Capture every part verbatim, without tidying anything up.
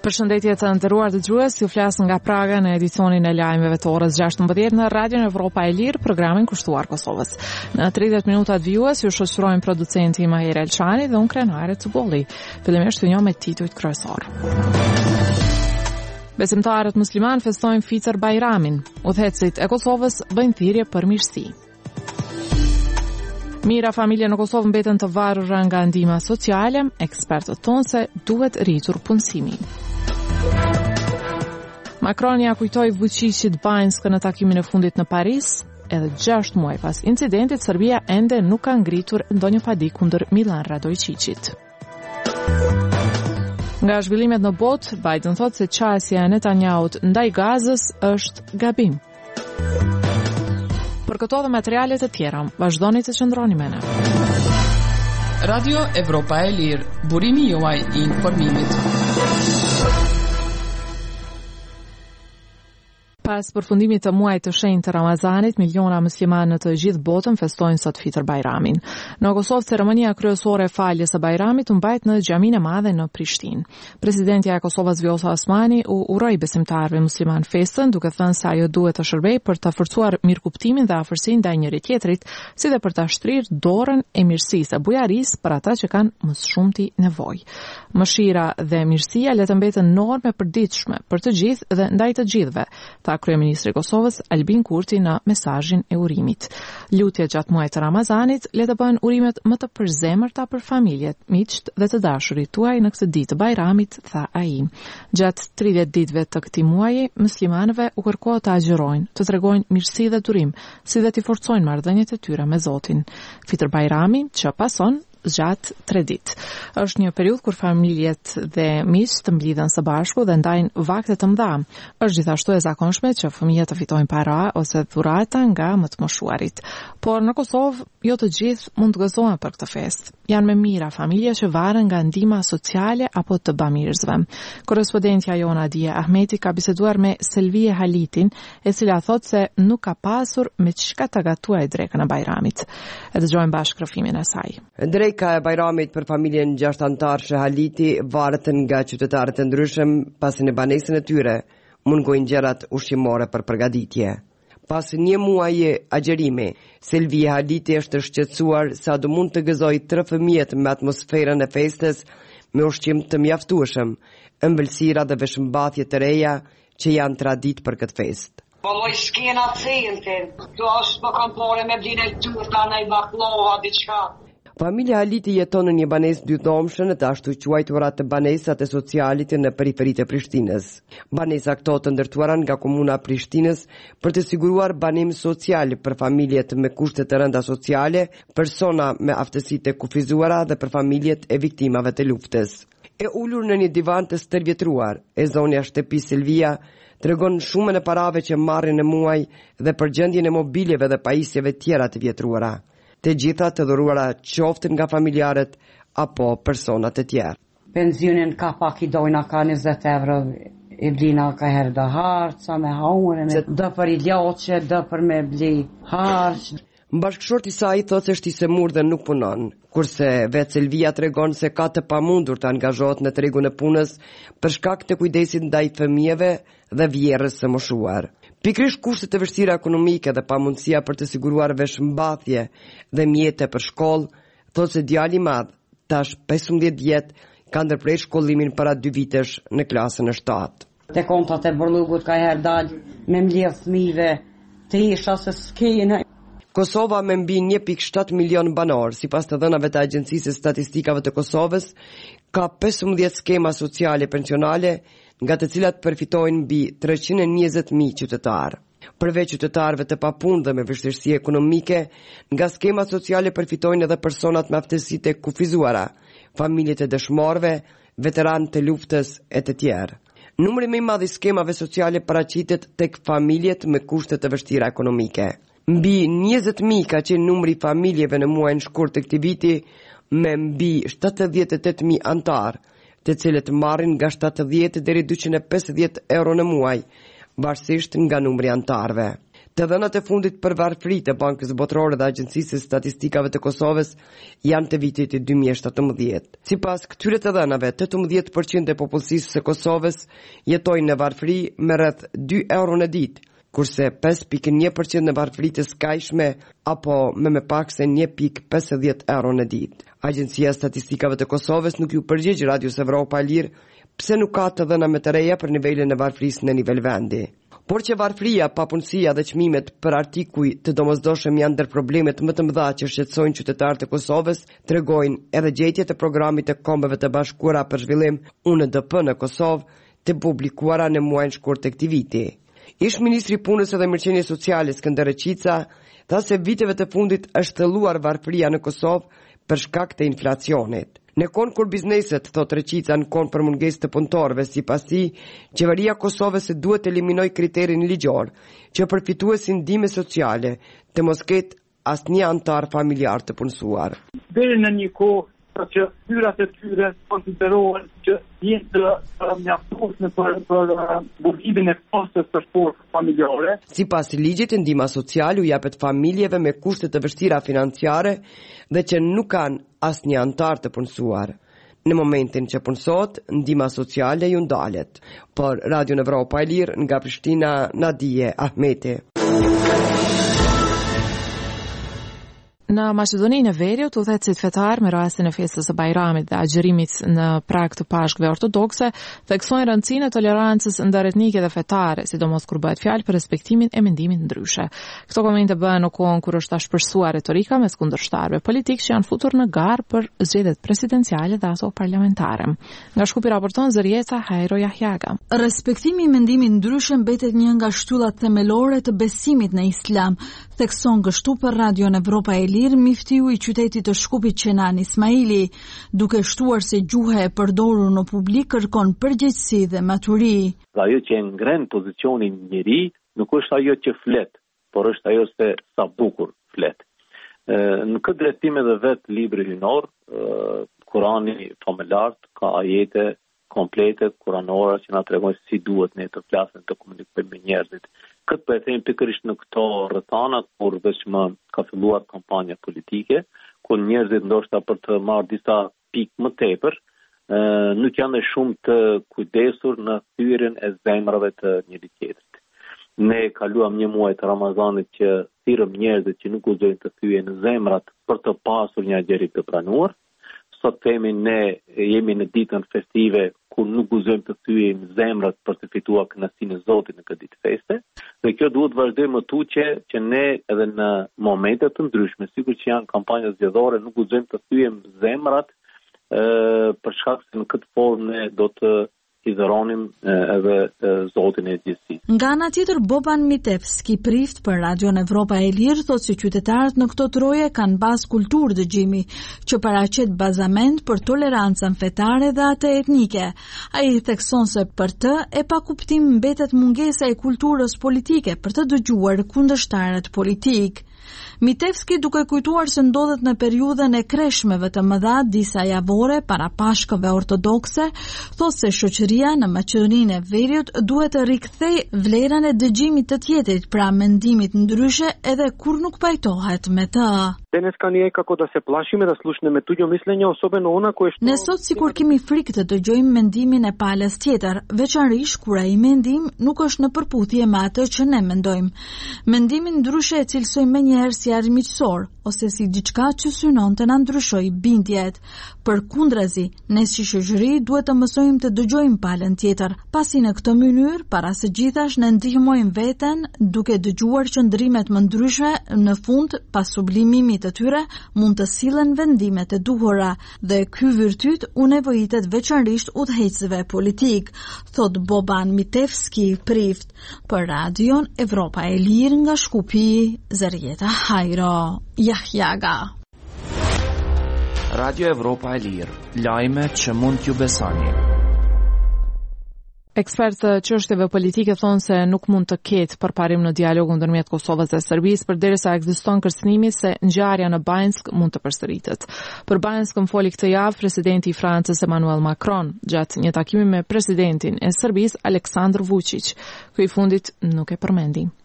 Përshëndetje të nderuar dëgjues, ju flas nga Praga në edicionin e lajmeve të orës gjashtëmbëdhjetë në Radion Evropa e Lirë, programin kushtuar Kosovës. Në tridhjetë minuta të vjues ju shoqërojmë producenti Maher Elçani dhe unë Krenare Cubolli. Fillimisht ju njoh me titujt kryesor. Besimtarët musliman festojnë Fitr Bajramin. Udhëhecit e Kosovës bëjnë thirrje për mirësi. Mira familje në Kosovë mbeten të varura nga ndihma sociale, ekspertët thonë se duhet rritur punësimin. Macron ja kujtoi Vučićit Banjskë në takimin e fundit në Paris, edhe gjashtë muaj pas incidentit, Serbia ende nuk ka ngritur ndonjë padi kundër Milan Radojčićit. Nga zhvillimet në botë, Biden thotë se qasja e Netanyahut ndaj Gazës është gabim. Për këto dhe materialet e tjera, vazhdoni të qëndroni me ne. Radio Evropa e Lirë, burimi juaj i informimit. Pas përfundimit të muajit të shenjtë të Ramazanit, miliona muslimanë në të gjithë botën festojnë sot Fitr Bajramin. Në Kosovë, ceremonia kryesore e faljes së Bajramit u mbajt në xhaminë e madhe në Prishtinë. Presidentja e Kosovës Vjosa Osmani u uroi besimtarëve musliman festën, duke thënë se ajo duhet të shërbejë për të forcuar mirëkuptimin dhe afërsinë ndaj njëri tjetrit, si dhe për ta shtrirë dorën e mirësisë e bujarisë për ata që kanë më shumti nevojë. Mëshira dhe mirësia le të mbeten norme e përditshme për të gjithë dhe ndaj të gjithëve, tha kryeministri i Kosovës Albin Kurti në mesazhin e urimit. Lutjet gjatë muajit të Ramazanit le të bëhen urimet më të përzemërta për familjet, miqt dhe të dashurit tuaj në këtë ditë të Bajramit, tha ai. Gjatë tridhjetë ditëve të këtij muaji, muslimanëve u kërkohet të agjërojnë, të tregojnë mirësi dhe durim, si dhe të forcojnë marrëdhëniet e tyre me Zotin. Fitr Bajrami që pason gjatë tre ditë. Është një periudhë kur familjet dhe miqt të mblidhen së bashku dhe ndajnë vakte të mëdha. Është gjithashtu e zakonshme që fëmijët të fitojnë para ose dhurata nga më të moshuarit. Por në Kosovë jo të gjithë mund të gëzohen për këtë festë. Janë me mira familje që varen nga ndihma sociale apo të bamirësve. Korrespondentja jona Dia Ahmeti ka biseduar me Selvie Halitin, e cila thotë se nuk ka pasur me çka ta gatuajë drekën e Bajramit. E dëgjojmë bashkë rrëfimin e saj. Dreka e Bajramit për familjen gjashtë antarëshe Haliti varet nga qytetarët e ndryshëm, pasi në banesën e tyre mungojnë gjërat ushqimore për përgatitje. Pas një muaji agjerimi, Selvie Haliti është shqetësuar sa do mund të gëzojë tre fëmijët me atmosferën e festës me ushqim të mjaftueshëm, ëmbëlsira dhe veshmbathje të reja që janë traditë për këtë festë. Valloj s'kena cente, këto është më kam pore me blinë e turta, në i baklova, diçka. Familja Haliti jeton në një banesë dydhomshme të ashtu quajtura të banesat e socialit në periferitë e Prishtinës. Banesa këto të ndërtuara nga komuna e Prishtinës për të siguruar banim social për familjet me kushte të rënda sociale, persona me aftësi të kufizuara dhe për familjet e viktimave të luftës. E ulur në një divan të stërvjetruar, e zonja shtëpi Selvia tregon shumën e parave që marrin në muaj dhe përgjendjen e mobiljeve dhe pajisjeve tjera të vjetruara. Të gjitha të dhuruara qoftin nga familjarët apo personat e tjerë. Penzionin ka pak i dojna ka njëzet euro, i blina ka herë dhe hartë, sa me haurën, dhe për i ljoqe, dhe për me bli hartë. Bashkëshorti i saj thotë se është i semur dhe nuk punon, kurse vetë Selvia tregon se ka të pamundur të angazhohet në tregun e punës për shkak të kujdesit ndaj fëmijëve dhe vjerrës së moshuar. Pikrisht kushtet e vështira ekonomike dhe pamundësia për të siguruar veshmbathje dhe mjete për shkollë, thotë se djali i madh, tash pesëmbëdhjetë vjet, ka ndërprer shkollimin para dy vitesh në klasën e shtatë. Te kontat e burllugut ka herë dal me mbledh fëmijëve të isha se s'kejnë. Kosova me mbi një pikë shtatë milion banor, sipas të dhënave të Agjencisë së Statistikave të Kosovës, ka pesëmbëdhjetë skema sociale pensionale, nga të cilat përfitojnë mbi treqind e njëzet mijë qytetarë. Përveç qytetarëve të papunë dhe me vështirësi ekonomike, nga skema sociale përfitojnë edhe personat me aftësi të kufizuara, familjet e dëshmorëve, veteranë të luftës e të tjerë. Numri më i madh i skemave sociale paraqitet tek familjet me kushte të vështira ekonomike. Mbi njëzet mijë ka qenë numri i familjeve në muajin shkurt të këtij viti, me mbi shtatëdhjetë e tetë mijë antar, të cilët marrin nga shtatëdhjetë deri në dyqind e pesëdhjetë euro në muaj, varësisht nga numri antarëve. Të dhënat e fundit për varfëri të Bankës Botërore dhe Agjencisë së Statistikave të Kosovës janë të vitit dy mijë e shtatëmbëdhjetë. Sipas këtyre të dhënave, tetëmbëdhjetë përqind e popullsisë së Kosovës jetojnë në varfëri me rreth dy euro në ditë, kurse pesë pikë një përqind në varfëri të skajshme apo me më pak se një pikë pesëdhjetë euro në ditë. Agjencia e Statistikave të Kosovës nuk ju përgjigj Radios Evropa e Lirë pse nuk ka të dhëna më të reja për nivelin e varfërisë në nivel vendi. Por që varfëria, papunësia dhe çmimet për artikuj të domosdoshëm janë ndër problemet më të mëdha që shqetësojnë qytetarët e Kosovës, tregojnë edhe gjetjet e programit të Kombeve të Bashkuara për Zhvillim U N D P në Kosovë, të publikuara në muajin shkurt të këtij viti. Ish ministri i Punës dhe Mirëqenies Sociale Skënder Reqica tha se viteve të fundit është thelluar varfëria në Kosovë për shkak të inflacionit. Në kon kur bizneset, thot Reqica, në kon për mungesë të punëtorëve, sipas tij, qeveria e Kosovës duhet të eliminojë kriterin ligjor që përfituesi ndihme sociale të mos ketë asnjë antar familjar të punësuar. Deri në një kohë që hyrat e tyre konsiderohen që jenë të mjaftueshme për për bulimin e kostos të shportë familjare. Sipas ligjit, ndihma sociale u japet familjeve me kushte të vështira financiare dhe që nuk kanë asnjë antar të punësuar. Në momentin që punësohet, ndihma sociale ju ndalet. Por Radio Evropa e Lirë nga Prishtina, Nadije Ahmeti. Në Maqedoninë e Veriut, udhëhecit fetar me rastin e festës së Bajramit dhe agjërimit në prag të pashkëve ortodokse theksojnë rëndësinë e tolerancës ndëretnike dhe fetare, sidomos kur bëhet fjalë për respektimin e mendimit ndryshe. Këto komente bëhen në kohën kur është shpërsuar retorika mes kundërshtarëve politik që janë futur në garë për zgjedhjet presidenciale dhe ato parlamentare. Nga Shkupi raporton Zërieta Hajro Jahjaga. Respektimi i mendimit ndryshe mbetet një nga shtyllat themelore të besimit në Islam, thekson kështu për Radion Evropa e miftiu i qytetit të Shkupit Qenan Ismaili, duke shtuar se gjuha e përdorur në publik kërkon përgjegjësi dhe maturi. Ajo që e ngren pozicionin njëri nuk është ajo që flet, por është ajo se sa bukur flet. Në këtë drejtim edhe vet libri hyjnor, Kurani famëlar ka ajete komplete kuranore që na tregojnë si duhet ne të flasim të komunikojmë me njerëzit. Këtë për e thejmë pikërisht në këto rrethana kur veç më ka filluar kampanja politike, kur njerëzit ndoshta për të marrë disa pikë më tepër, nuk janë shumë të kujdesur në thyrjen e zemrave të njëri tjetrit. Ne kaluam një muaj të Ramazanit që thirrëm njerëzit që nuk guxojnë të thyjen zemrat për të pasur një agjerim të pranuar. Sot themi ne jemi në ditën festive kur nuk guxojmë të thyejmë zemrat për të fituar kënaqësinë e Zotit në këtë ditë feste. Dhe kjo duhet vazhdojmë më tuqe që ne edhe në momente të ndryshme, sikur që janë kampanja zgjedhore, nuk guxojmë të thyejmë zemrat e, për shkak se në këtë formë ne do të hidhëronim edhe Zotin e gjithësisë. Nga ana tjetër, Boban Mitevski, prift për Radion Evropa e Lirë, thotë se qytetarët në këto troje kanë bazë kulturë dëgjimi, që paraqet bazament për tolerancën fetare dhe atë etnike. Ai thekson se për të e pa kuptim mbetet mungesa e kulturës politike për të dëgjuar kundërshtarët politik. Mitevski, duke kujtuar se ndodhet në periudhën e kreshmeve të mëdha disa javore para pashkëve ortodokse, thotë se shoqëria në Maqedoninë e Veriut duhet të rikthejë vlerën e dëgjimit të tjetrit, pra mendimit ndryshe edhe kur nuk pajtohet me të. Danes kanë një kako da se plashime da slušne me tuđo mišljenje osobe në ona koje što... Ne sot sikur kemi frikë të dëgjojmë mendimin e palës tjetër, veçanërisht kur ai mendim nuk është në përputhje me atë që ne mendojmë. Mendimin ndryshe e cilësojmë menjëherë si armiqësor ose si diçka që synon të na ndryshojë bindjet. Përkundrazi, ne si shoqëri duhet të mësojmë të dëgjojmë palën tjetër, pasi në këtë mënyrë para së gjithash ne ndihmojmë veten duke dëgjuar qëndrimet më ndryshme, në fund pas sublimimit të tyre mund të sillen vendimet e duhura dhe ky virtyt u nevojitet veçanërisht udhëheqësve politik, thot Boban Mitevski, prift për Radion Evropa e Lirë nga Shkupi, Zërieta Hajro Jahjaga. Radio Evropa e Lirë, lajme që mund t'ju besoni. Ekspertë çështjeve politike thonë se nuk mund të ketë përparim në dialogun ndërmjet Kosovës dhe Serbisë përderisa ekziston kërcënimi se ngjarja në Banjsk mund të përsëritet. Për Banjskën foli këtë javë presidenti i Francës Emmanuel Macron gjatë një takimi me presidentin e Serbisë Aleksandar Vučić. Ky i fundit nuk e përmendi.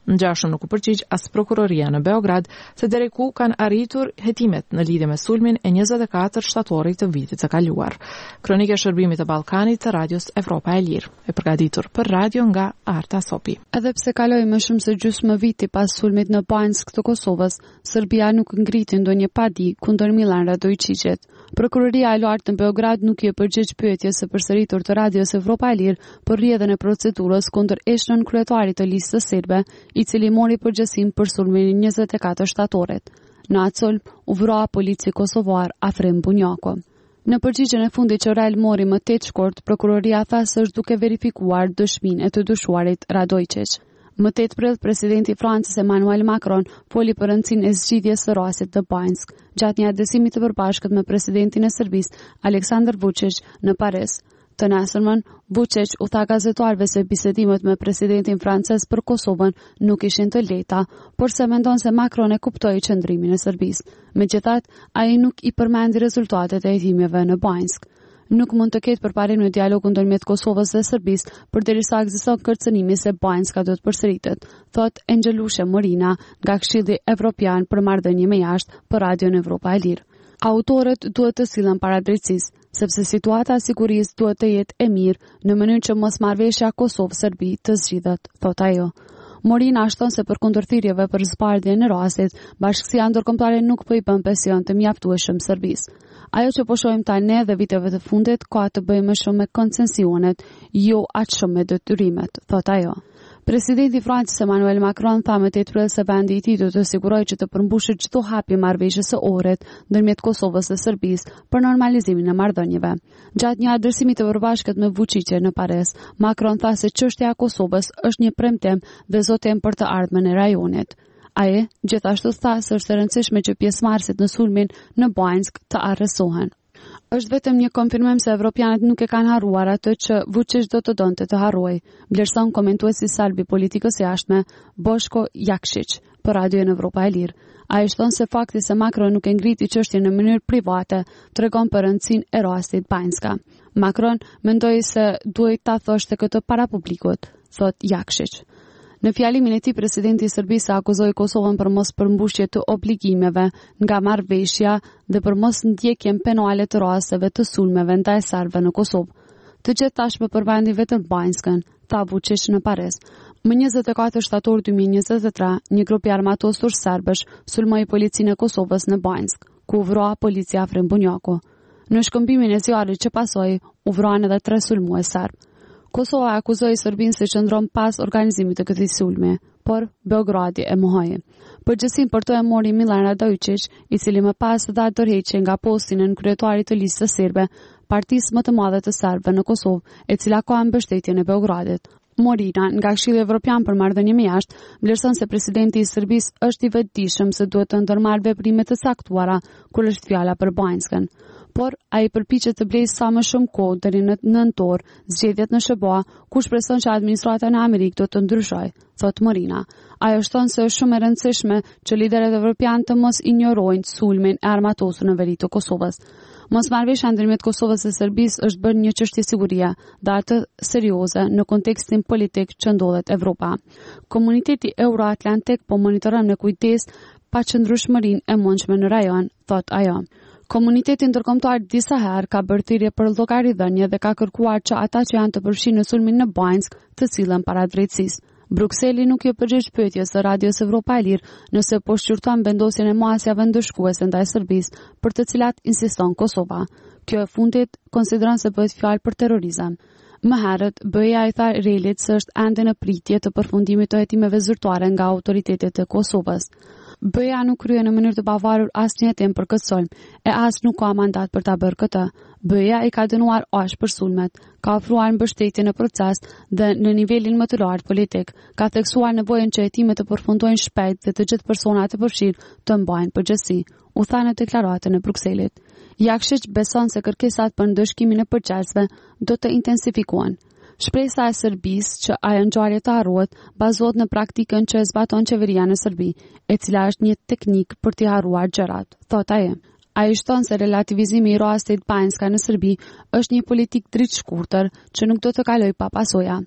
Ngjashëm nuk u përgjigj as prokuroria në Beograd se deri ku kanë arritur hetimet në lidhje me sulmin e njëzet e katër shtatorit të vitit të kaluar. Kronika e shërbimit të Ballkanit të Radios Evropa e Lirë, e përgatitur për radio nga Arta Sopi. Edhe pse kaloi më shumë se gjysmë viti pas sulmit në Banjsk të Kosovës, Serbia nuk ngriti ndonjë padi kundër Milan Radojčićit. Prokuroria e lartë në Beograd nuk i përgjigj pyetjes së përsëritur të Radios Evropa e Lirë për rrjedhën e procedurës kundër eshnën kryetarit të listës serbe, i cili mori përgjegjësim për sulmin e njëzet e katër shtatorit. Në atë sulm u vrua polici kosovar Afrim Bunjako. Në përgjigjen e fundit që Rail mori më tetë shkurt, prokuroria tha se është duke verifikuar dëshminë e të dyshuarit Radojčić. Më tetë prill, presidenti i Francës Emmanuel Macron foli për rëndësinë e zgjidhjes së rastit të Banjsk gjatë një adresimit të përbashkët me presidentin e Serbisë Aleksandar Vučić në Paris. Të nesërmën, Vučić u tha gazetarëve se bisedimet me presidentin francez për Kosovën nuk ishin të lehta, por se mendon se Macron e kuptoi qëndrimin e Serbisë. Megjithatë, ai nuk i përmendi rezultatet e hetimjeve në Banjsk. Nuk mund të ketë përparim në dialogun ndërmjet Kosovës dhe Serbisë, përderisa ekziston kërcënimi se Banjska do të përsëritet, thot Angelushe Morina nga Këshilli Evropian për marrëdhënie me jashtë për Radion Evropa e Lirë. Autorët duhet të sillen para drejtësisë, sepse situata e sigurisë duhet të jetë e mirë në mënyrë që mosmarrveshja Kosovë-Serbi të zgjidhet, thot ajo. Morina shton se për kundërthirrjeve për zbardhjen e rastit, bashkësia ndërkombëtare nuk po i bën presion të mjaftueshëm Serbisë. Ajo që po shohim tani dhe viteve të fundit ka të bëjë më shumë me koncesionet, jo aq shumë me detyrimet, thot ajo. Presidenti i Francës Emmanuel Macron tha më tetë prill se vendi i tij do të sigurojë që të përmbushë çdo hap i marrëveshjes së orët ndërmjet Kosovës dhe Serbisë për normalizimin e marrëdhënieve. Gjatë një adresimi të përbashkët me Vučićin në Paris, Macron tha se çështja e Kosovës është një premtim dhe zotim për të ardhmen e rajonit. Ai gjithashtu tha se është e rëndësishme që pjesëmarrësit në sulmin në Banjsk të arrestohen. Është vetëm një konfirmim se evropianët nuk e kanë harruar atë që Vučić do të donte të harrojë, vlerëson komentuesi salbi politikës jashtme Boško Jakšić për Radion Evropa e Lirë. Ai thon se fakti se Macron nuk e ngriti çështjen në mënyrë private tregon për rëndësinë e rastit Banjska. Macron mendoi se duhet ta thoshte këtë para publikut, thot Jakšić. Në fjalimin e tij, presidenti i Serbisë akuzoi Kosovën për mos përmbushje të obligimeve nga marrëveshja dhe për mos ndjekjen penale të rasteve të sulmeve ndaj serbëve në Kosovë. Të gjithë tashmë përmendin vetëm Banjskën, tha Vučić në Paris. Më njëzet e katër shtator dy mijë e njëzet e tre, një grup i armatosur serbësh sulmoi policinë e Kosovës në Banjsk, ku u vrua policia Afrim Bunjako. Në shkëmbimin e zjarrit që pasoi, u vruan edhe tre sulmues serb. Kosova akuzoi Serbinë se qëndron pas organizimit të këtij sulmi, por Beogradi e mohoi. Përgjegjësinë për to e mori Milan Radojčić, i cili më pas dha dorëheqje nga posti në kryetarit të listës serbe, partisë më të madhe të serbëve në Kosovë, e cila ka mbështetjen e Beogradit. Morina, nga Këshilli Evropian për marrëdhënie me jashtë, vlerëson se presidenti i Serbisë është i vetëdijshëm se duhet të ndërmarrë veprime të saktuara kur është fjala për Banjskën. Por ai përpiqet të blejë sa më shumë kohë deri në nëntor zgjedhjet në SHBA, ku shpreson që administrata në Amerikë do të ndryshojë, thot Morina. Ajo shton se është shumë e rëndësishme që liderët evropianë të mos injorojnë sulmin e armatosur në veri të Kosovës. Mosmarrveshja ndërmjet Kosovës dhe Serbisë është bërë një çështje sigurie, dhe atë serioze në kontekstin politik që ndodhet Evropa. Komuniteti Euroatlantik po monitoron me kujdes paqëndrueshmërinë e mundshme në rajon, thot ajo. Komuniteti ndërkombëtar disa herë ka bërë thirrje për llogaridhënie dhe ka kërkuar që ata që janë të përfshirë në sulmin në Banjsk të sillen para drejtësisë. Brukseli nuk i përgjigj pyetjes së Radios Evropa e Lirë nëse po shqyrton vendosjen e masjave ndëshkuese ndaj Serbisë, për të cilat insiston Kosova. Kjo e fundit konsideron se bëhet fjalë për terrorizëm. Më herët, B E A i tha Relit se është ende në pritje të përfundimit të hetimeve zyrtare nga autoritetet e Kosovës. B E A nuk krye në mënyrë të pavarur asnjë hetim për këtë sulm, e as nuk ka mandat për ta bërë këtë. B E A i ka dënuar osh për sulmet, ka ofruar mbështetje në proces dhe në nivelin më të lartë politik, ka theksuar nevojën që hetimet të përfundojnë shpejt dhe të gjithë personat e përfshirë të mbajnë përgjegjësi, u tha në deklaratën e Brukselit. Jakšić beson se kërkesat për ndëshkimin e përgjegjësve do të intensifikohen. Shpresa e Serbisë që ajo ngjarje të harrohet bazohet në praktikën që e zbaton qeveria në Serbi, e cila është një teknik për t'i harruar gjërat, thot ai. Ai shton se relativizimi i rastit Banjska në Serbi është një politik dritë shkurtër që nuk do të kalojë pa pasoja.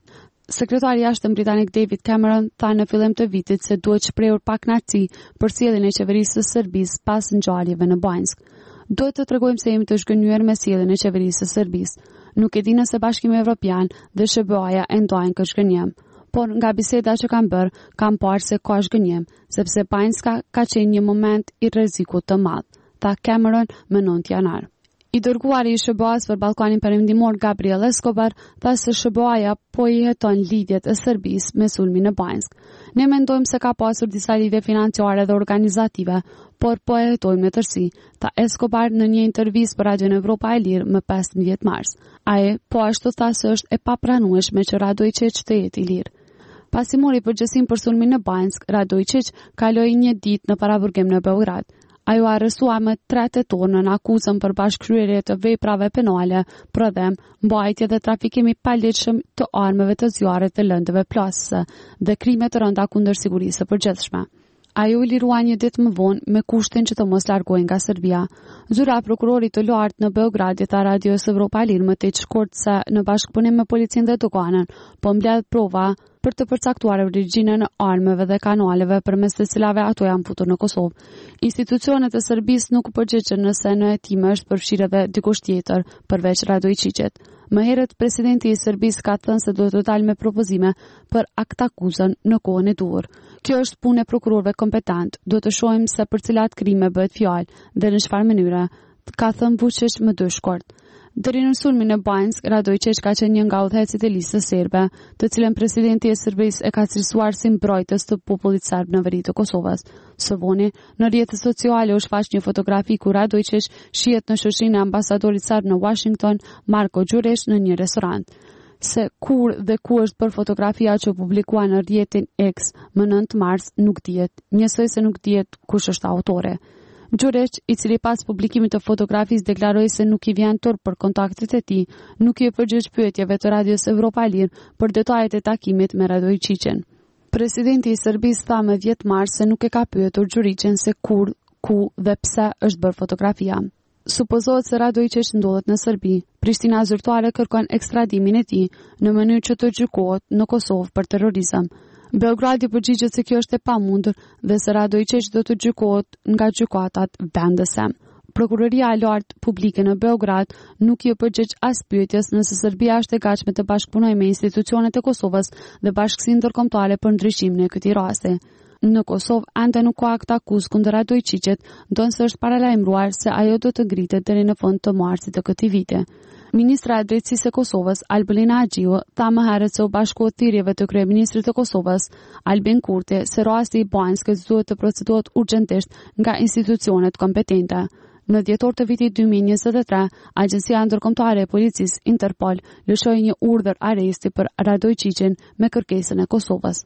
Sekretari i jashtëm britanik David Cameron tha në fillim të vitit se duhet shprehur pakënaqësi për sjelljen e qeverisë së Serbisë pas ngjarjeve në Banjsk. Duhet të tregojmë se jemi të zhgënjur me sjelljen e qeverisë së Serbisë. Nuk e di nëse Bashkimi Evropian dhe S B A-ja e ndajnë këtë zhgënjim, por nga biseda që kam bërë, kam parë se ka zhgënjim, sepse Banjska ka qenë një moment i rrezikut të madh, tha Cameron më nëntë janar. I dërguari i S B A-s për Ballkanin Perëndimor Gabriel Escobar tha se S B A-ja po i heton lidhjet e Serbisë me sulmin në Banjsk. Ne mendojmë se ka pasur disa lidhje financiare dhe organizative, por po e hetojmë në tërësi, tha Escobar në një intervistë për Radion Evropa e Lirë më pesëmbëdhjetë mars. Ai po ashtu tha se është e papranueshme që Radojčić të jetë i lirë. Pasi mori përgjegjësinë për sulmin në Banjsk, Radojčić kaloi një ditë në paraburgim në Beograd. Ai u arrestua më tre tetor në akuzën për bashkëkryer të veprave penale, prodhem, mbajtje dhe trafikim i paligjshëm të armëve të zjarrit dhe lëndëve plasëse dhe krime të rënda kundër sigurisë së përgjithshme. Ai u lirua një ditë më vonë me kushtin që të mos largohej nga Serbia. Zyra prokurorit të lartë në Beograd i tha Radios Evropa e Lirë më tej shkurt se në bashkëpunim me policinë dhe doganën, po mbledh prova për të përcaktuar origjinën e armëve dhe kanaleve përmes të cilave ato janë futur në Kosovë. Institucionet e Serbisë nuk përgjigjen nëse në hetime është përfshirë edhe dikush tjetër përveç Radojčićit. Më herët presidenti i Serbisë ka thënë se duhet të dalë me propozime për aktakuzën në kohën e duhur. Kjo është punë e prokurorëve kompetent. Duhet të shohim se për cilat krime bëhet fjalë dhe në çfarë mënyre, ka thënë Vučić më dy shkurt. Deri në sulmin në Banjsk, Radojčić ka qenë një nga udhëheqësit e listës serbe, të cilën presidenti i Serbisë e ka cilësuar si mbrojtës të popullit serb në veri të Kosovës. Së voni, në rrjetet sociale u shfaq një fotografi ku Radojčić shihet në shoqërinë e ambasadorit serb në Washington, Marko Đurić, në një restorant. Se kur dhe ku është për fotografia që publikua në rrjetin X më nëntë mars nuk dihet, njësoj se nuk dihet kush është autore. Đurić, i cili pas publikimit të fotografisë deklaroi se nuk i vjen turp për kontaktet e tij, nuk i përgjigj pyetjeve të Radios Evropa e Lirë për detajet e takimit me Radojčićin. Presidenti i Serbisë tha më dhjetë mars se nuk e ka pyetur Đurićin se kur, ku dhe pse është bërë fotografia. Supozohet se Radojčić ndodhet në Serbi. Prishtina zyrtare kërkon ekstradimin e tij në mënyrë që të gjykohet në Kosovë për terrorizëm. Beogradi përgjigjet se kjo është e pamundur dhe se Radojčić do të gjykohet nga gjykatat vendese. Prokuroria e lartë publike në Beograd nuk i përgjigj as pyetjes nëse Serbia është e gatshme të bashkëpunojë me institucionet e Kosovës dhe bashkësinë ndërkombëtare për ndryshimin e këtij rasti. Në Kosovë ende nuk ka akt akuzë kundër Radojčićit, ndonse është paralajmëruar se ajo do të ngritet deri në fund të marsit të këtij viti. Ministra e Drejtësisë e Kosovës, Albulina Agjiu, tha më herët se u bashkohet thirrjeve të kryeministrit të Kosovës, Albin Kurti, se rasti i Banjskës duhet të procedohet urgjentisht nga institucionet kompetente. Në dhjetor të vitit dy mijë e njëzet e tre, Agjencia Ndërkombëtare e Policisë Interpol lëshoi një urdhër aresti për Radojčićin me kërkesën e Kosovës.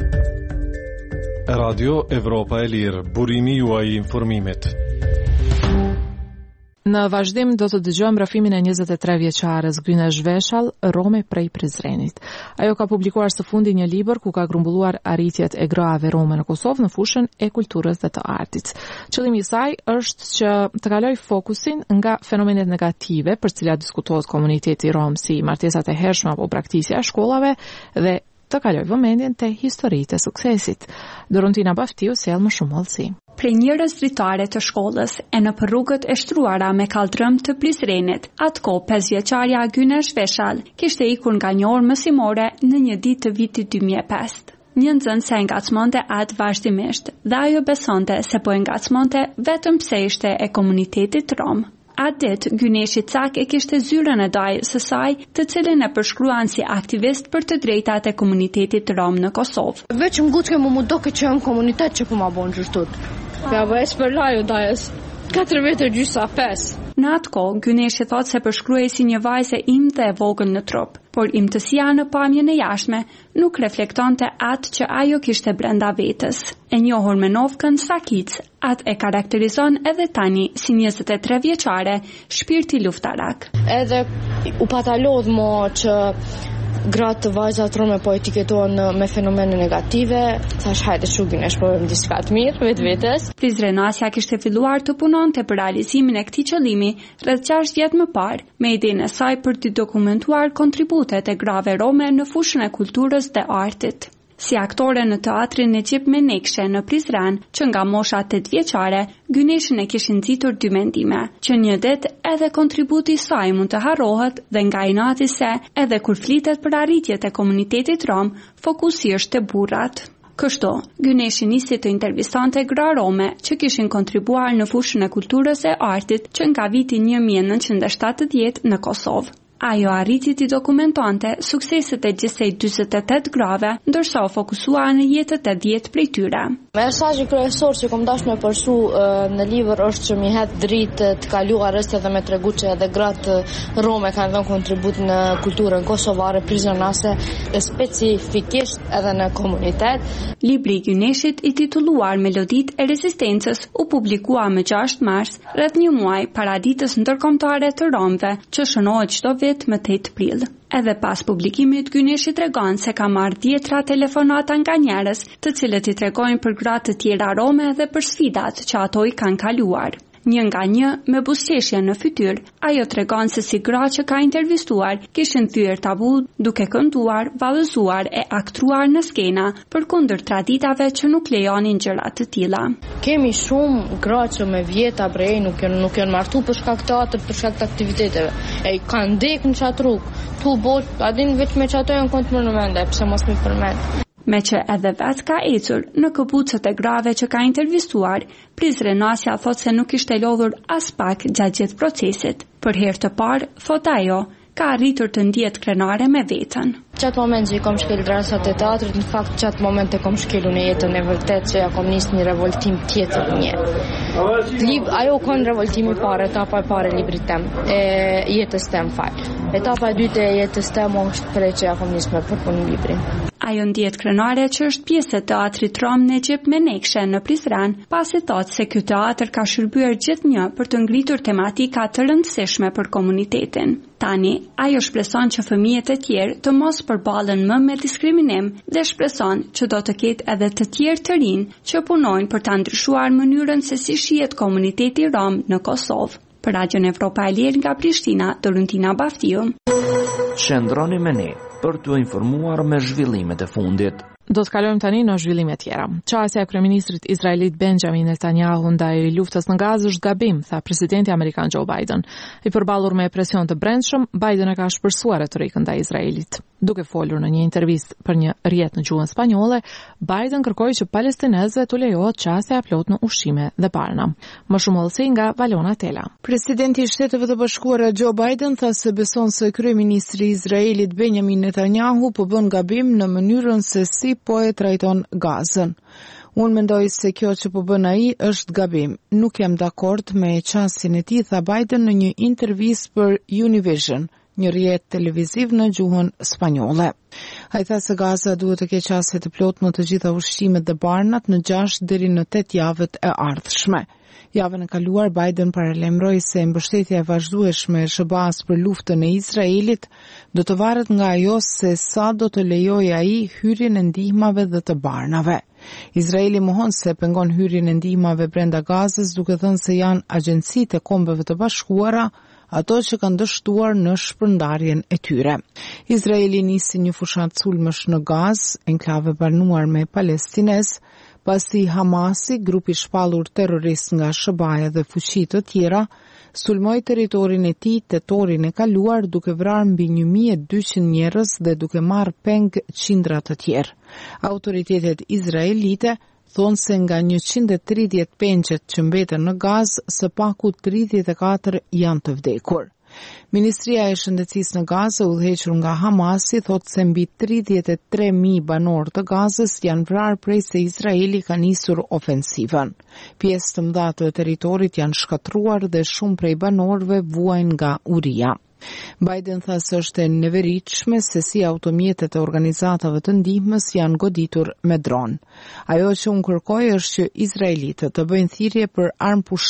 Radio Evropa e Lirë, burimi juaj i informimit. Në vazhdim do të dëgjojmë rrëfimin e njëzet e tre vjeçares Gryne Zhveshall, Rome prej Prizrenit. Ajo ka publikuar së fundi një libër ku ka grumbulluar arritjet e grave rome në Kosovë në fushën e kulturës dhe të artit. Qëllimi i saj është që të kaloj fokusin nga fenomenet negative për cilat diskutohet komuniteti rom si martesat e hershme apo braktisja e shkollave dhe të kaloj vëmendjen te historitë e suksesit. Dorontina Baftiu sjell më shumë hollësi. Prej njërës dritare të shkollës e në për rrugët e shtruara me kaldrëm të Prizrenit, atko pesëvjeçarja Gryne Zhveshall kishte ikur nga një orë mësimore në një ditë të vitit dy mijë e pesë. Një nxënëse e ngacmonte atë vazhdimisht dhe ajo besonte se po e ngacmonte vetëm pse ishte e komunitetit rom. Atë ditë, Gyneshi Cak e kishte zyrën e dajë së saj, të cilën e përshkruan si aktivist për të drejtat e komunitetit rom në Kosovë. Veç më gutë mu më doke që jam komunitet që po ma bon gjështut. Ja bëjës për laju dajës, katër vete gjysa, pesë. Në atë kohë, Gyneshi thot se përshkruaj si një vajze imtë e vogël në trup, por imtësia në pamjen e jashtme nuk reflektonte atë që ajo kishte brenda vetës. E njohur me novkën Sakic, atë e karakterizon edhe tani si njëzet e tre vjeçare, shpirti luftarak. Edhe u patalodh mo që gratë të vajzat rome po etiketohen me fenomene negative, thash hajde shugin e shprovojmë diçka të mirë vetë vetes. Prizrenasja kishte filluar të punonte për realizimin e këtij qëllimi rreth gjashtë vjet më parë, me idenë e saj për të dokumentuar kontributet e grave rome në fushën e kulturës dhe artit. Si aktore në teatrin Necip Menekşe në Prizren, që nga mosha tetë vjeçare, Gyneshën e kishin nxitur dy mendime, që një det edhe kontributi i saj mund të harrohet dhe nga inati se edhe kur flitet për arritjet e komunitetit rom, fokusi është te burrat. Kështu, Gyneshi nisi të intervistonte gra rome që kishin kontribuar në fushën e kulturës e artit që nga viti një mijë e nëntëqind e shtatëdhjetë në Kosovë. Ajo arriti të dokumentonte sukseset e gjithsej dyzet e tetë grave, ndërsa u fokusua në jetët e dhjetë prej tyre. Mesazhi kryesor që kam dashur me përsu në libër është që mi hedh dritë të kaluarës edhe me tregu që edhe gratë rome kanë dhënë kontribut në kulturën kosovare, prizrenase, specifikisht edhe në komunitet. Libri i Gyneshit i titulluar Meloditë e Rezistencës u publikua më gjashtë mars, rreth një muaj para ditës ndërkombëtare të romëve, që shënohet çdo vit më tetë prill. Edhe pas publikimit, Gyneshi tregon se ka marrë dhjetra telefonata nga njerëz, të cilët i tregojnë për gratë të tjera rome dhe për sfidat që ato i kanë kaluar. Një nga një, me buzëqeshje në fytyrë, ajo tregon se si gra që ka intervistuar kishin thyer tabu duke kënduar, vallëzuar e aktruar në skena përkundër traditave që nuk lejonin gjëra të tilla. Kemi shumë gra që me vjeta prej nuk janë nuk janë martu për shkak të teatrit, për shkak të aktiviteteve. E kanë ndek në çat rrugë. Tu bol, a din vetëm me çato janë kontë në mendje, pse mos më përmend. Me që edhe vetë ka ecur në këpucët e grave që ka intervistuar, Prizrenasja thot se nuk ishte lodhur as pak gjatë gjithë procesit. Për herë të parë, thot ajo, ka arritur të ndihet krenare me veten. Qatë moment që i kom shkel drasat e teatrit, në fakt qatë moment e kom shkelu në jetën e vërtet që ja kom nis një revoltim tjetër një. Lib, ajo kon revoltimi pare, etapa e pare librit tem, e jetës tem fal. Etapa e dytë e jetës tem është prej që ja kom nis me përpun librin. Ajo ndihet krenare që është pjesë e teatrit rom Necip Menekşe në Prizren, pasi thotë se ky teatr ka shërbyer gjithnjë për të ngritur tematika të rëndësishme për komunitetin. Tani, ajo shpreson që fëmijët e tjerë të mos përballen më me diskriminim dhe shpreson që do të ketë edhe të tjerë të rinj që punojnë për ta ndryshuar mënyrën se si shihet komuniteti rom në Kosovë. Për Radion Evropa e Lirë nga Prishtina, Dorentina Baftiu. Qëndroni me ne për t'u informuar me zhvillimet e fundit. Do të kalojmë tani në zhvillime tjera. Qasja e kryeministrit izraelit Benjamin Netanyahu ndaj luftës në Gazë është gabim, tha presidenti amerikan Joe Biden. I përballur me presion të brendshëm, Biden e ka shpërsuar retorikën ndaj Izraelit. Duke folur në një intervistë për një rrjet në gjuhën spanjolle, Biden kërkoi që palestinezëve t'u lejohet qasja e plot në ushqime dhe parna. Më shumë hollësi nga Valona Tela. Presidenti i Shteteve të Bashkuara Joe Biden tha se beson se kryeministri i Izraelit Benjamin Netanyahu po bën gabim në mënyrën se si po e trajton Gazën. Unë mendoj se kjo që po bën ai është gabim. Nuk jam dakord me qasjen e tij, tha Biden në një intervistë për Univision, një rrjet televiziv në gjuhën spanjolle. Ai tha se Gaza duhet të ketë qasje të plotë në të gjitha ushqimet dhe barnat në gjashtë deri në tetë javët e ardhshme. Javën e kaluar, Biden paralajmëroi se mbështetja e vazhdueshme e S B A-s për luftën e Izraelit do të varet nga ajo se sa do të lejojë ai hyrjen e ndihmave dhe të barnave. Izraeli mohon se pengon hyrjen e ndihmave brenda Gazës, duke thënë se janë agjencitë e Kombeve të Bashkuara ato që kanë dështuar në shpërndarjen e tyre. Izraeli nisi një fushat sulmësh në Gazë, enklave banuar me palestinez, pasi Hamasi, grupi shpallur terrorist nga S B A-ja dhe fuqi të tjera, sulmoi territorin e tij tetorin e kaluar duke vrarë mbi një mijë e dyqind njerëz dhe duke marrë peng qindra të tjerë. Autoritetet izraelite thonë se nga njëqind e tridhjetë pengjet që mbeten në Gazë, së paku tridhjetë e katër janë të vdekur. Ministria e Shëndetësisë në Gazë, udhëhequr nga Hamasi, thotë se mbi tridhjetë e tre mijë banor të Gazës janë vrarë prej se Izraeli ka nisur ofensivën. Pjesë të mëdha të territorit janë shkatruar dhe shumë prej banorëve vuajnë nga uria. Biden tha se është e neveritshme se si automjetet e organizatave të ndihmës janë goditur me dron. Ajo që unë kërkoj është që izraelitët të bëjnë thirrje për armë pushim.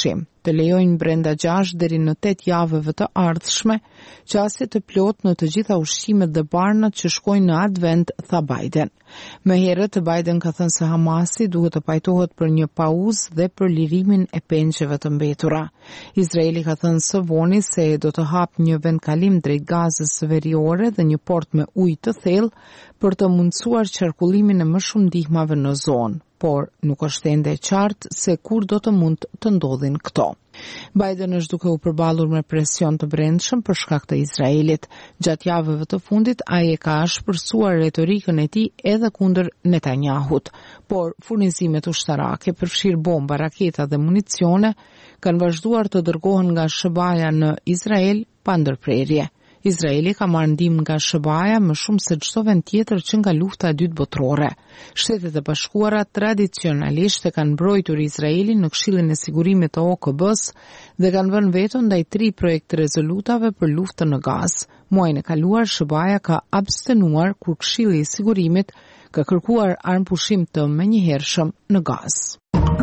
të lejojnë brenda gjashtë deri në tetë javëve të ardhshme qasje të plot në të gjitha ushqimet dhe barnat që shkojnë në atë vend, tha Biden. Më herët Biden ka thënë se Hamasi duhet të pajtohet për një pauzë dhe për lirimin e penggjeve të mbetura. Izraeli ka thënë së voni se do të hap një vendkalim drejt Gazës së Veriore dhe një port me ujë të thellë për të mundësuar qarkullimin e më shumë ndihmave në zonë, por nuk është ende e qartë se kur do të mund të ndodhin këto. Biden është duke u përballur me presion të brendshëm për shkak të Izraelit. Gjatë javëve të fundit ai e ka shpërsuar retorikën e tij edhe kundër Netanyahut, por furnizimet ushtarake përfshirë bomba, raketa dhe municione kanë vazhduar të dërgohen nga S B A-ja në Izrael pa ndërprerje. Izraeli ka marrë ndihmë nga S B A-ja më shumë se çdo vend tjetër që nga lufta e dytë botërore. Shtetet e Bashkuara tradicionalisht e kanë mbrojtur Izraelin në Këshillin e Sigurimit të O K B-s dhe kanë vënë veto ndaj tri projekte rezolutave për luftën në Gazë. Muajin e kaluar S B A-ja ka abstenuar kur Këshilli i Sigurimit ka kërkuar armëpushim të menjëhershëm në Gazë.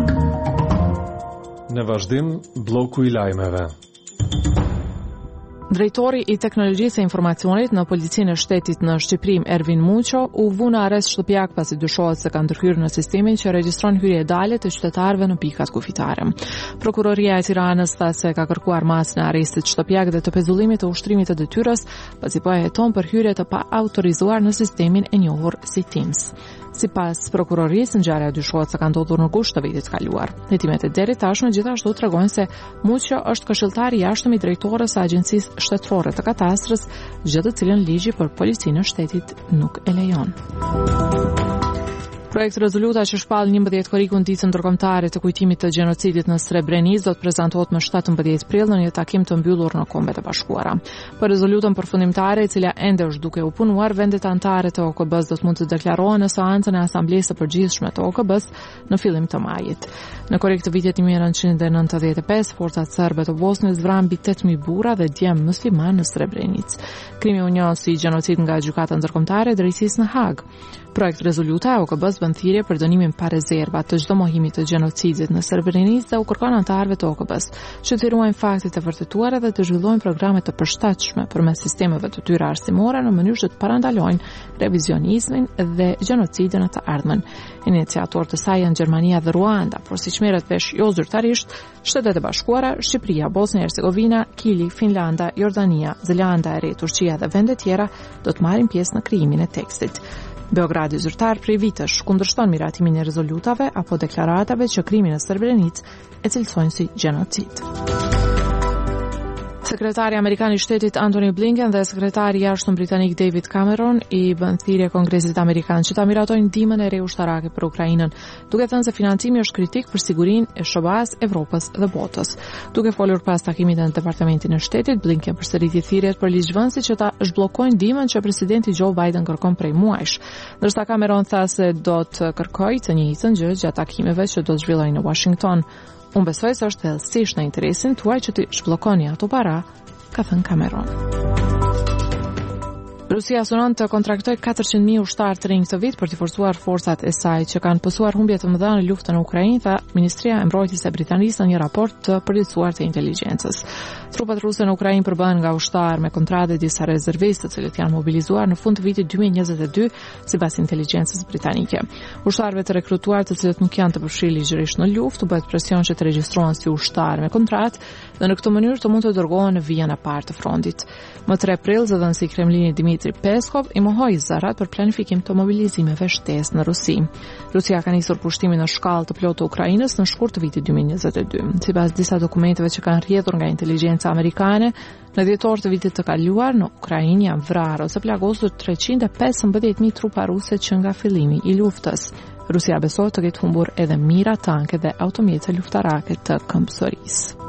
Në vazhdim, bloku i lajmeve. Drejtori i teknologjisë e informacionit në Policinë e Shtetit në Shqipëri, Ervin Muqo, u vu në arrest shtëpiak pasi dyshohet se ka ndërhyrë në sistemin që regjistron hyrje dalje të qytetarëve në pikat kufitare. Prokuroria e Tiranës tha se ka kërkuar masën e arrestit shtëpiak dhe të pezullimit të ushtrimit të detyrës, pasi po e heton për hyrje të pa autorizuar në sistemin e njohur si Teams. Sipas prokurorisë, ngjarja dyshohet se ka ndodhur në gusht të vitit kaluar. Hetimet e deri tashme gjithashtu tregojnë se Muqo është këshilltar i jashtëm i drejtores së Agjencisë Shtetërore të Katastrës, gjë të cilën ligji për Policinë e Shtetit nuk e lejon. Projekt rezoluta që shpall njëmbëdhjetë korikun ditën ndërkombëtare të kujtimit të gjenocidit në Srebrenicë do të prezantohet më shtatëmbëdhjetë prill në një takim të mbyllur në Kombet e Bashkuara. Për rezolutën përfundimtare, e cila ende është duke u punuar, vendet anëtare të O K B-s do të mund të deklarohen në seancën e Asamblesë së Përgjithshme të O K B-s në fillim të majit. Në korrik të vitit një mijë e nëntëqind e nëntëdhjetë e pesë, forcat serbe të Bosnjës vranë mbi tetë mijë burra dhe djem musliman në Srebrenicë. Krimi u njoh si gjenocid nga Gjykata Ndërkombëtare e Drejtësisë në Hag. Projekt rezoluta e O K B-s bën thirrje për dënimin pa rezerva të çdo mohimi të gjenocidit në Srebrenicë dhe u kërkon anëtarëve të O K B-s që të ruajnë faktet e vërtetuara dhe të zhvillojnë programe të përshtatshme përmes sistemeve të tyre arsimore në mënyrë që të parandalojnë revizionizmin dhe gjenocidin në të ardhmen. Iniciatorë të saj janë Gjermania dhe Ruanda, por siç merret vesh jo zyrtarisht, Shtetet e Bashkuara, Shqipëria, Bosnia e Hercegovina, Kili, Finlanda, Jordania, Zelanda e Re, Turqia dhe vende tjera do të marrin pjesë në krijimin e tekstit. Beogradi zyrtar prej vitesh kundërshton miratimin e rezolutave apo deklaratave që krimin e Srebrenicë e cilësojnë si gjenocid. Sekretari Amerikan i Shtetit Antony Blinken dhe sekretari i jashtëm britanik David Cameron i bën thirrje Kongresit Amerikan që ta miratojnë ndihmën e re ushtarake për Ukrainën, duke thënë se financimi është kritik për sigurinë e S B A-s, Evropës dhe botës. Duke folur pas takimit në Departamentin e Shtetit, Blinken përsëriti thirrjet për ligjvënësit që ta zhbllokojnë ndihmën që presidenti Joe Biden kërkon prej muajsh, ndërsa Cameron tha se do të kërkojë të njëjtën gjë gjatë takimeve që do të zhvillohen në Washington. Unë besoj se është thellësisht në interesin tuaj që të zhbllokoni ato para, ka thënë Cameron. Rusia synon të kontraktoj katërqind mijë ushtarë të rinj këtë vit për të forcuar forcat e saj që kanë pësuar humbje të mëdha në luftën në Ukrainë, tha Ministria e Mbrojtjes e Britanisë në një raport të përditësuar të inteligjencës. Trupat ruse në Ukrainë përbëhen nga ushtarë me kontratë dhe disa rezervistë, të cilët janë mobilizuar në fund të vitit dy mijë e njëzet e dy, sipas inteligjencës britanike. Ushtarëve të rekrutuar, të cilët nuk janë të përfshirë ligjërisht në luftë, bëhet presion që të regjistrohen si ushtarë me kontratë dhe në këtë mënyrë të mund të dërgohen në vijën e parë të frontit. Më tre prill, zëdhënësi i Kremlinit Dmitri Peskov i mohoi zërat për planifikim të mobilizimeve shtesë në Rusi. Rusia ka nisur pushtimin në shkallë të plotë të Ukrainës në shkurt të vitit dy mijë e njëzet e dy. Sipas disa dokumenteve që kanë rrjedhur nga inteligjenca amerikane, në dhjetor të vitit të kaluar në Ukrainë janë vrarë ose plagosur treqind e pesëmbëdhjetë mijë trupa ruse që nga fillimi i luftës. Rusia besohet të ketë humbur edhe mira tanke dhe automjete luftarake të këmbësorisë.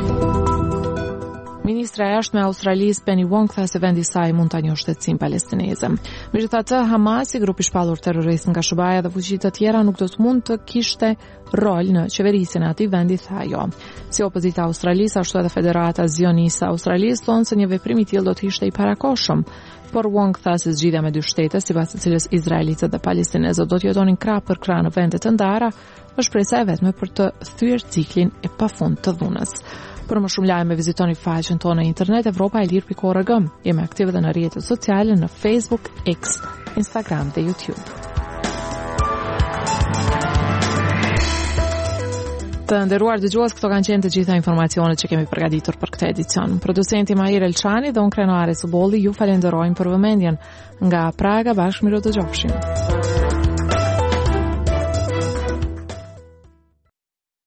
Ministra e jashtme e Australisë Penny Wong tha se vendi i saj mund ta njohë shtetësinë palestineze. Megjithatë, Hamasi, grupi i shpallur terrorist nga S B A-ja dhe fuqitë të tjera nuk do të mund të kishte rol në qeverisjen e atij vendi, tha ajo. Si opozita australisë, ashtu edhe Federata Zioniste e Australisë thonë se një veprim i tillë do të ishte i parakohshëm. Por Wong tha se zgjidhja me dy shtete, sipas të cilës izraelitët dhe palestinezët do të jetonin krah për krah në vende të ndara, është presa e vetme për të thyer ciklin e pafund të dhunës. Për më shumë lajme vizitoni faqen tonë në internet europa e lirë pikë org. Jemi aktive edhe në rrjetet sociale në Facebook, X, Instagram dhe YouTube. Të nderuar dëgjues, këto kanë qenë të gjitha informacionet që kemi përgatitur për këtë edicion. Producenti Mahir Elçani dhe unë Krenare Subolli ju falenderojmë për vëmendjen. Nga Praga, bashkë miru të gjofshim.